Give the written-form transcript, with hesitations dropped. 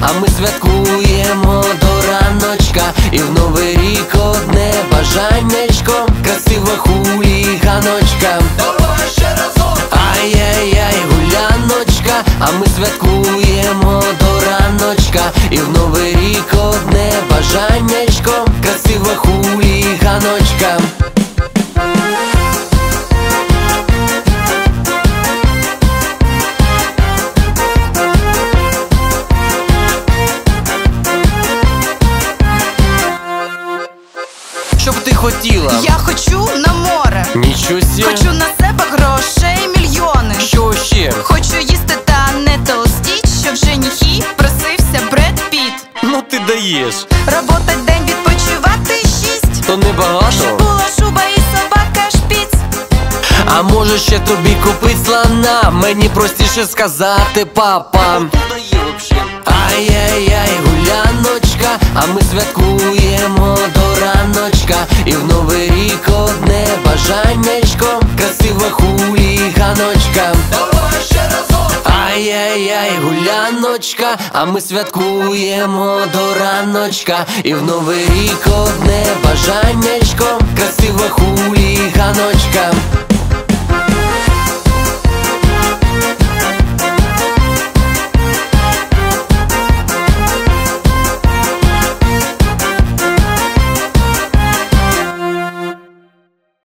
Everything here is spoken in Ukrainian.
а ми святкуємо до раночка. І в новий рік одне бажаннячко, красива хуліганочка. Давай ще разок! Ай-яй-яй, гуляночка, а ми святкуємо до раночка. І в новий рік одне бажаннячко, красива хуліганочка. Що б ти хотіла? Я хочу на море, Нічого сі. хочу на себе грошей мільйони. Що ще? Хочу їсти та не толстіть, щоб женихи просився Бред Піт. Ну ти даєш. Работать день, відпочивати 6. То небагато. Була шуба і собака шпіц. А може ще тобі купить слона? Мені простіше сказати папа. Ай-яй-яй, гуляночка, а ми святкуємо до раночка. І в новий рік одне бажаннячко, красива хуліганочка. Давай ще разок! Ай-яй-яй, гуляночка, а ми святкуємо до раночка. І в новий рік одне бажаннячко, красива хуліганочка.